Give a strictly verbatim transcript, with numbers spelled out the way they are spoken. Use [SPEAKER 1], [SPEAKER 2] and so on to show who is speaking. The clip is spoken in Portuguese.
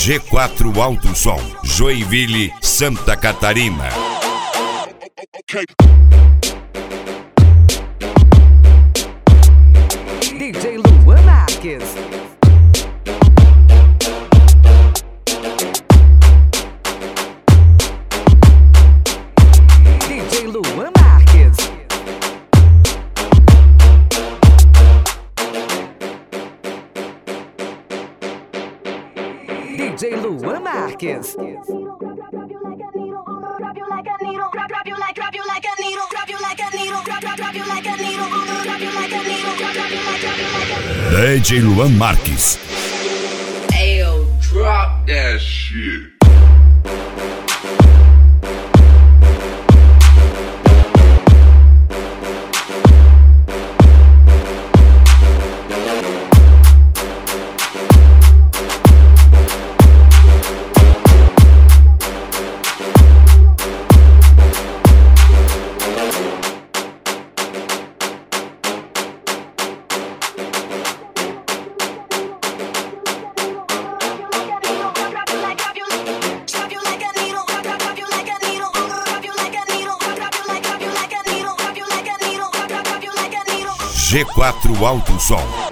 [SPEAKER 1] G quatro Alto Som, Joinville, Santa Catarina.
[SPEAKER 2] D J Luan Marques. D J Luan Marques. D J Luan Marques.
[SPEAKER 1] D J Luan Marques.
[SPEAKER 3] Ayo, drop that shit.
[SPEAKER 1] G quatro Alto Som.